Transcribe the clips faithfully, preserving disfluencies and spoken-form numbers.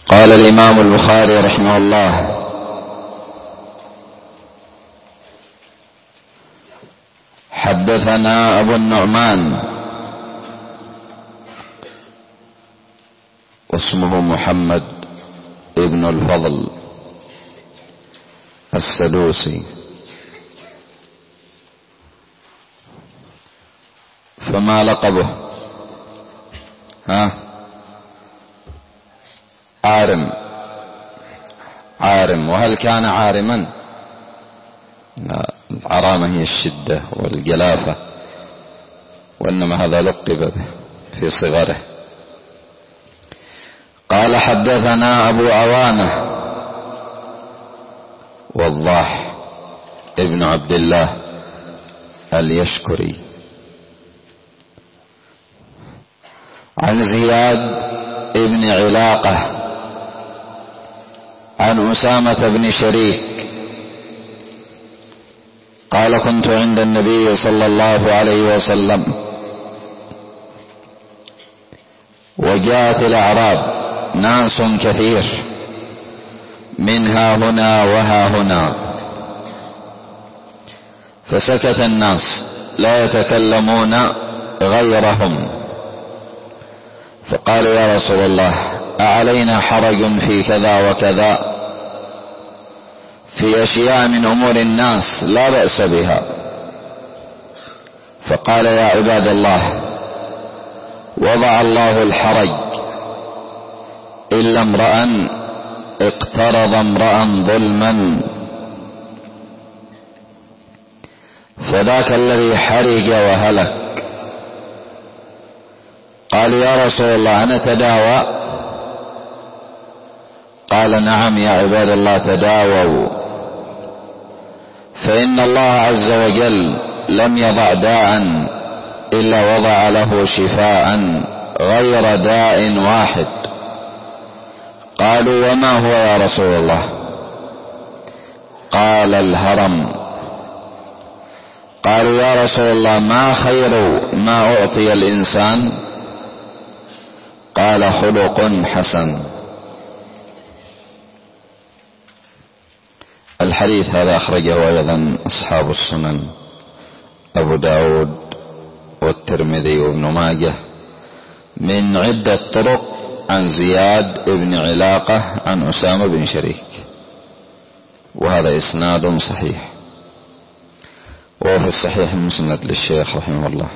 قال الإمام البخاري رحمه الله: حدثنا أبو النعمان واسمه محمد ابن الفضل السدوسي. فما لقبه؟ ها عارم. عارم. وهل كان عارما؟ لا، العرامة هي الشدة والجلافة، وإنما هذا لقب به في صغره. قال: حدثنا أبو عوانة وضاح ابن عبد الله اليشكري عن زياد ابن علاقة عن أسامة بن شريك قال: كنت عند النبي صلى الله عليه وسلم وجاءت الأعراب ناس كثير منها هنا وها هنا، فسكت الناس لا يتكلمون غيرهم، فقالوا: يا رسول الله، أعلينا حرج في كذا وكذا، في أشياء من أمور الناس لا بأس بها؟ فقال: يا عباد الله، وضع الله الحرج إلا امرأ اقترض امرأ ظلما، فذاك الذي حرج وهلك. قال: يا رسول الله، أنا تداوى؟ قال: نعم يا عباد الله، تداووا، فإن الله عز وجل لم يضع داء إلا وضع له شفاء غير داء واحد. قالوا: وما هو يا رسول الله؟ قال: الهرم. قالوا: يا رسول الله، ما خير ما أعطي الإنسان؟ قال: خلق حسن. الحديث هذا أخرجه أيضا أصحاب السنن، أبو داود والترمذي وابن ماجه، من عدة طرق عن زياد بن علاقة عن أسامة بن شريك، وهذا إسناد صحيح، وهو في الصحيح المسند للشيخ رحمه الله.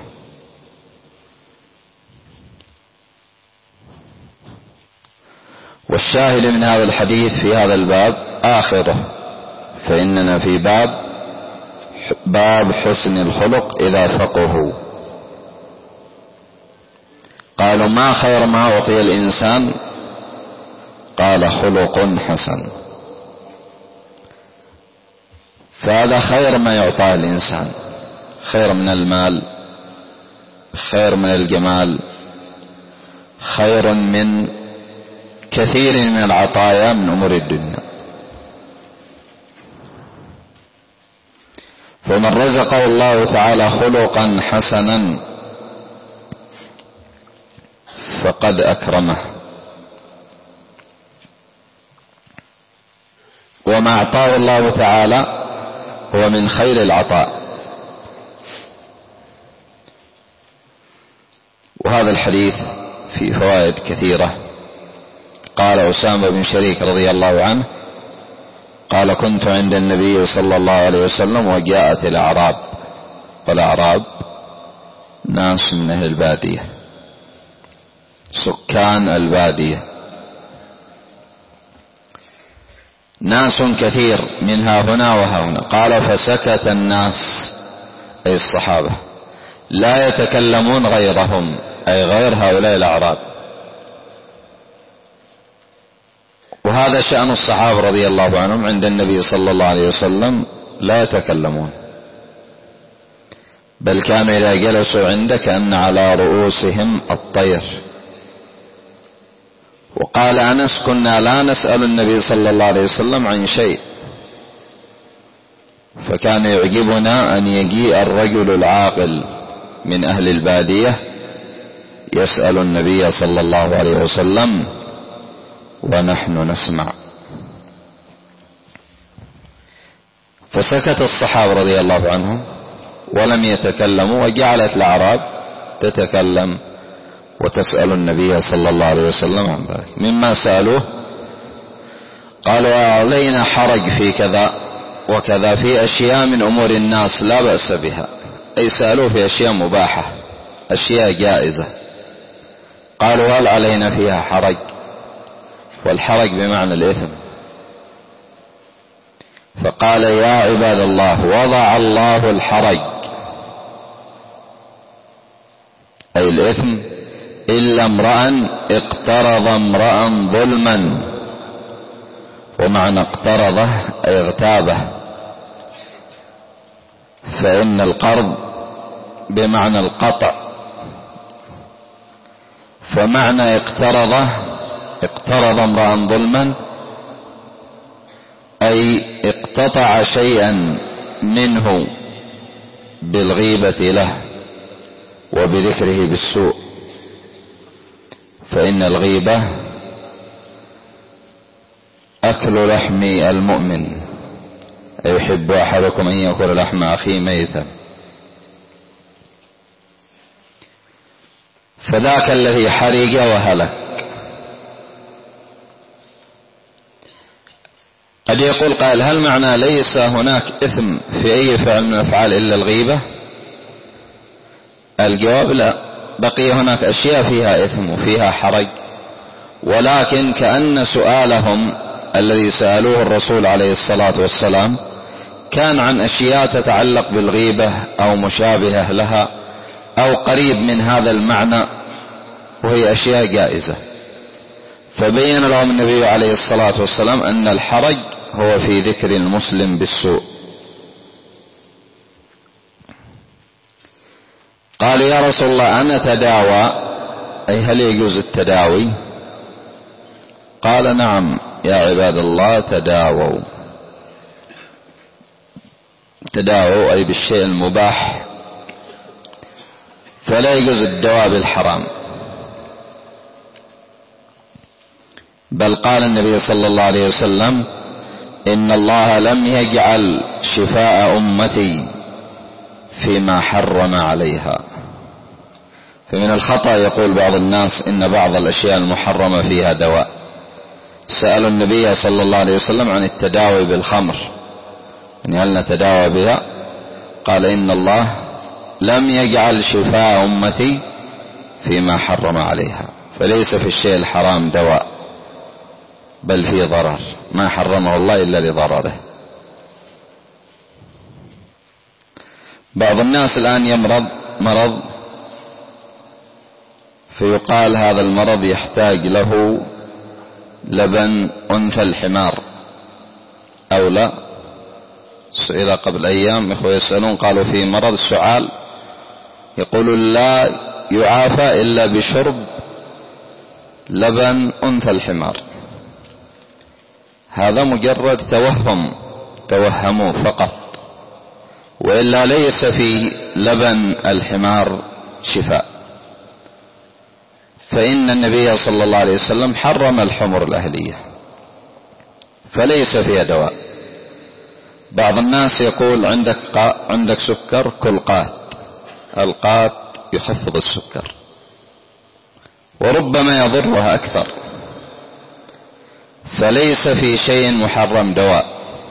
والشاهد من هذا الحديث في هذا الباب آخره، فإننا في باب باب حسن الخلق إذا فقهوا. قالوا: ما خير ما أعطي الإنسان؟ قال: خلق حسن. فهذا خير ما يعطى الإنسان، خير من المال، خير من الجمال، خير من كثير من العطايا من أمور الدنيا. فمن رزقه الله تعالى خلقا حسنا فقد أكرمه، وما أعطاه الله تعالى هو من خير العطاء. وهذا الحديث فيه فوائد كثيرة. قال أسامة بن شريك رضي الله عنه قال: كنت عند النبي صلى الله عليه وسلم وجاءت الأعراب. والأعراب ناس من أهل البادية، سكان البادية، ناس كثير منها هنا وها هنا. قال: فسكت الناس، أي الصحابة، لا يتكلمون غيرهم، أي غير هؤلاء الأعراب. وهذا شأن الصحابة رضي الله عنهم عند النبي صلى الله عليه وسلم، لا يتكلمون، بل كانوا إذا جلسوا عنده كأن على رؤوسهم الطير. وقال أنس: كنا لا نسأل النبي صلى الله عليه وسلم عن شيء، فكان يعجبنا أن يجيء الرجل العاقل من أهل البادية يسأل النبي صلى الله عليه وسلم ونحن نسمع. فسكت الصحابة رضي الله عنهم ولم يتكلموا، وجعلت الأعراب تتكلم وتسأل النبي صلى الله عليه وسلم عن ذلك. مما سألوه قالوا علينا حرج في كذا وكذا، في أشياء من أمور الناس لا بأس بها، أي سألوه في أشياء مباحة، أشياء جائزة. قالوا هل علينا فيها حرج؟ والحرج بمعنى الإثم. فقال يا عباد الله وضع الله الحرج، أي الإثم، إلا امرأ اقترض امرأ ظلما. ومعنى اقترضه أي اغتابه، فإن القرض بمعنى القطع، فمعنى اقترضه اقترض امرأ ظلما أي اقتطع شيئا منه بالغيبة له وبذكره بالسوء. فإن الغيبة أكل لحم المؤمن، أيحب أحدكم أن يأكل لحم أخيه ميتا. فذاك الذي حرج وهلك. قد يقول قائل هل معنى ليس هناك إثم في أي فعل من الأفعال إلا الغيبة؟ الجواب لا، بقي هناك أشياء فيها إثم وفيها حرج، ولكن كأن سؤالهم الذي سألوه الرسول عليه الصلاة والسلام كان عن أشياء تتعلق بالغيبة أو مشابهة لها أو قريب من هذا المعنى، وهي أشياء جائزة. فبين لهم النبي عليه الصلاة والسلام أن الحرج هو في ذكر المسلم بالسوء. قالوا يا رسول الله أنا تداوى، أي هل يجوز التداوي؟ قال نعم يا عباد الله تداووا. تداووا أي بالشيء المباح، فلا يجوز الدواء بالحرام. بل قال النبي صلى الله عليه وسلم إن الله لم يجعل شفاء أمتي فيما حرم عليها. فمن الخطأ يقول بعض الناس إن بعض الأشياء المحرمة فيها دواء. سألوا النبي صلى الله عليه وسلم عن التداوي بالخمر، يعني هل نتداوى بها؟ قال إن الله لم يجعل شفاء أمتي فيما حرم عليها. فليس في الشيء الحرام دواء، بل فيه ضرر، ما حرمه الله إلا لضرره. بعض الناس الآن يمرض مرض فيقال هذا المرض يحتاج له لبن أنثى الحمار أو لا. سئل قبل أيام إخوة يسألون قالوا في مرض السعال يقول لا يعافى إلا بشرب لبن أنثى الحمار. هذا مجرد توهم، توهموا فقط، وإلا ليس في لبن الحمار شفاء. فإن النبي صلى الله عليه وسلم حرم الحمر الأهلية فليس فيها دواء. بعض الناس يقول عندك عندك سكر كل قات، القات يخفض السكر وربما يضرها أكثر. فليس في شيء محرم دواء،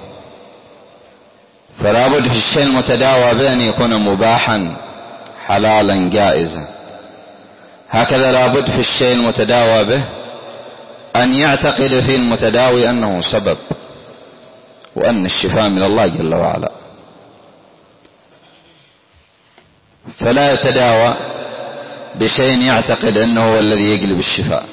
فلا بد في الشيء المتداوى به أن يكون مباحا حلالا جائزا. هكذا لا بد في الشيء المتداوى به أن يعتقد فيه المتداوي أنه سبب، وأن الشفاء من الله جل وعلا. فلا يتداوى بشيء يعتقد أنه هو الذي يجلب الشفاء.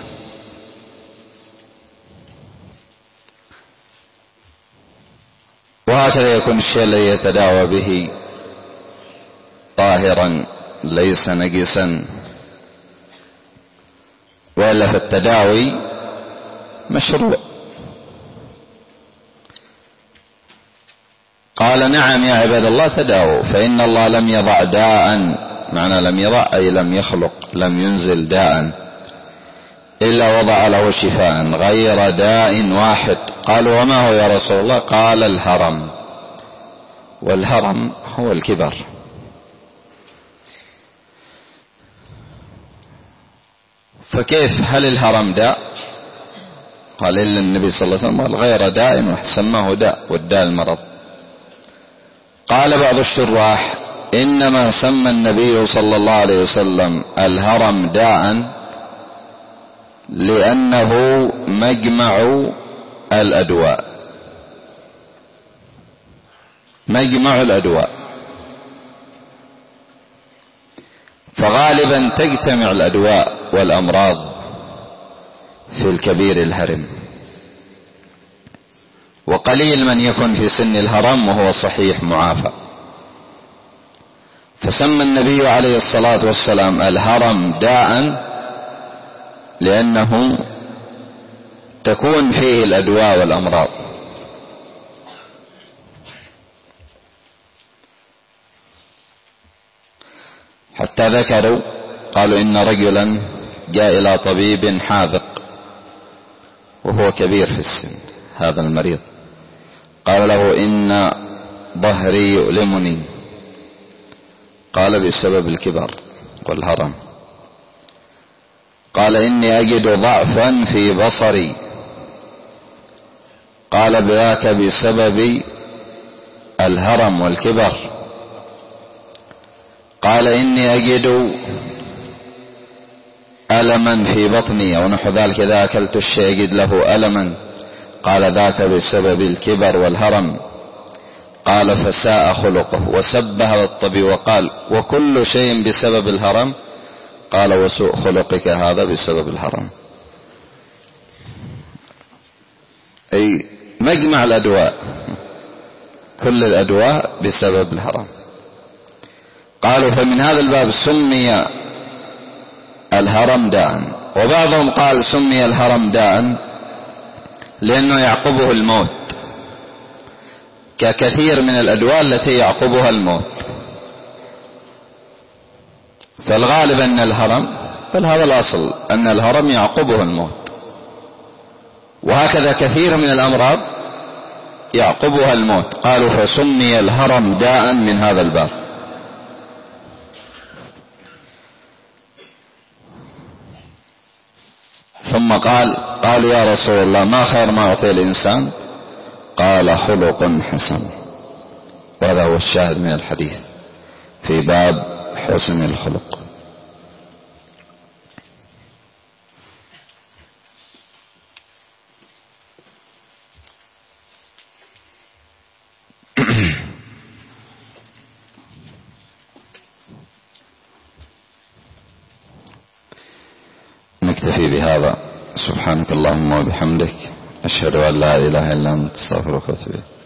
وهكذا يكون الشيء الذي يتداوى به طاهرا ليس نجسا، وإلا فالتداوي مشروع. قال نعم يا عباد الله تداووا، فإن الله لم يضع داء، معنى لم يضع أي لم يخلق، لم ينزل داء إلا وضع له شفاء غير داء واحد. قالوا وما هو يا رسول الله؟ قال الهرم. والهرم هو الكبر. فكيف هل الهرم داء؟ قال إلا النبي صلى الله عليه وسلم قال غير داء واحد، سماه داء، والداء المرض. قال بعض الشراح إنما سمى النبي صلى الله عليه وسلم الهرم داء لأنه مجمع الأدواء، مجمع الأدواء، فغالبا تجتمع الأدواء والأمراض في الكبير الهرم، وقليل من يكون في سن الهرم وهو صحيح معافى. فسمى النبي عليه الصلاة والسلام الهرم داء لأنه تكون فيه الأدواء والأمراض. حتى ذكروا قالوا إن رجلا جاء إلى طبيب حاذق وهو كبير في السن، هذا المريض قال له إن ظهري يؤلمني، قال بسبب الكبر والهرم. قال إني أجد ضعفا في بصري، قال بذاك بسبب الهرم والكبر. قال إني أجد ألما في بطني أو نحو ذلك، إذا أكلت الشيء أجد له ألما، قال ذاك بسبب الكبر والهرم. قال فساء خلقه وسب هذا الطبيب وقال وكل شيء بسبب الهرم، قال وسوء خلقك هذا بسبب الهرم. أي مجمع الأدواء، كل الأدواء بسبب الهرم. قالوا فمن هذا الباب سمي الهرم داء. وبعضهم قال سمي الهرم داء لأنه يعقبه الموت، ككثير من الأدواء التي يعقبها الموت. فالغالب أن الهرم، بل هذا الأصل أن الهرم يعقبه الموت، وهكذا كثير من الأمراض يعقبها الموت. قالوا فسمي الهرم داء من هذا الباب. ثم قال قالوا يا رسول الله ما خير ما أعطي الإنسان؟ قال خلق حسن. وهذا هو الشاهد من الحديث في باب حسن الخلق. نكتفي بهذا. سبحانك اللهم وبحمدك، أشهد أن لا إله إلا أنت، أستغفرك وأتوب إليك.